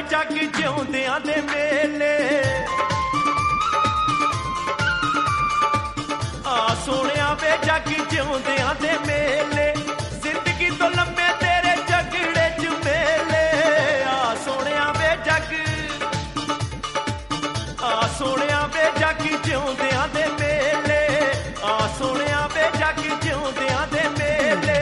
जग जिउंदियां दे मेले आ सोहणिया वे जग जिउंदियां दे मेले जिंदगी तो लम्मे तेरे झगड़े च मेले आ सोहणिया वे जग जिउंदियां दे मेले आ सोहणिया वे जग जिउंदियां दे मेले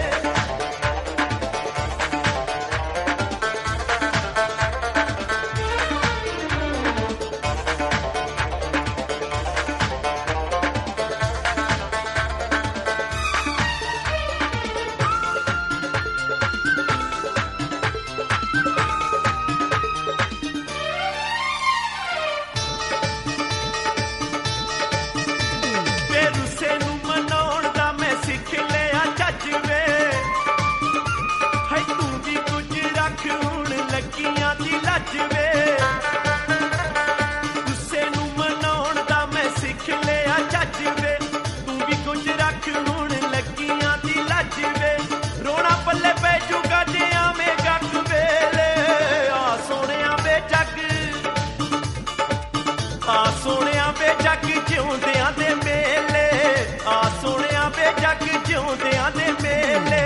जिउंदियां दे मेले आ सोहणिया वे जग जिउंदियां दे मेले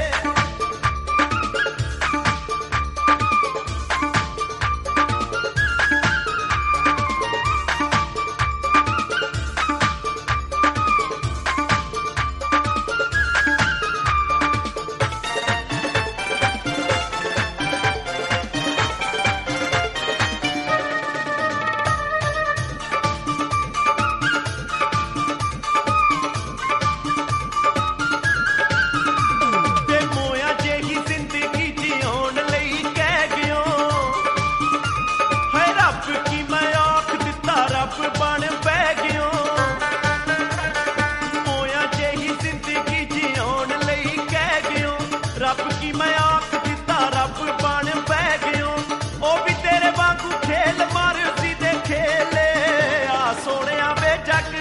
रब की मैं आख दिता रब बन पै गयो ओ भी तेरे वांगू खेल मारदी दे खेले आ सोहणिया वे जग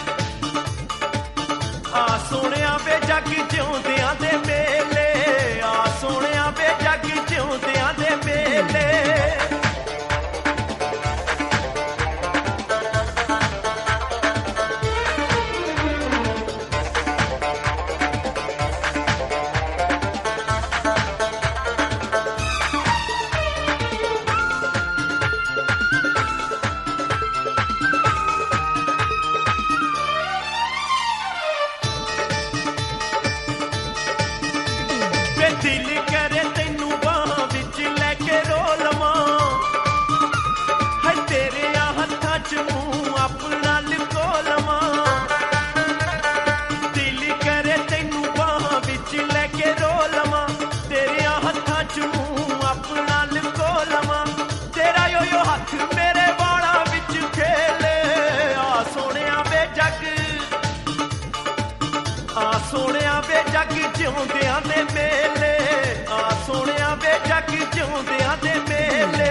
जिउंदियां दे मेले आ सोहणिया वे जग जिउंदियां दे मेले दिल करे तैनू बाहां विच लैके रो लवां है तेरे हत्थां च मूंह अपना लुको लवां दिल करे तैनू बाहां विच लैके रो लवां तेरे हत्थां च मूंह अपना लुको लवां तेरा यो हत्थ मेरे वालां विच खेले आ सोहणिया वे जग जिउंदियां दे मेले आ सोहणिया वे जग जिउंदियां दे मेले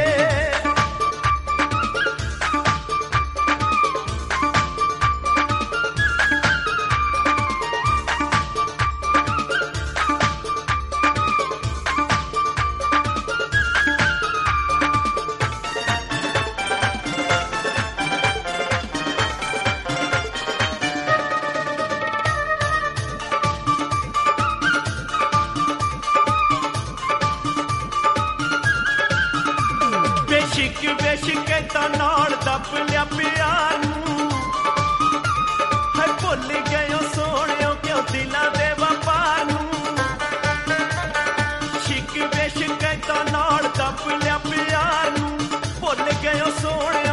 बेशिक तां नाल दब लिया प्यार नूं है भुल गए सोहणियो क्यों दिलां दे वफार नूं शिक बेशिक तां नाल दब लिया प्यार नूं भुल गए सोहणियो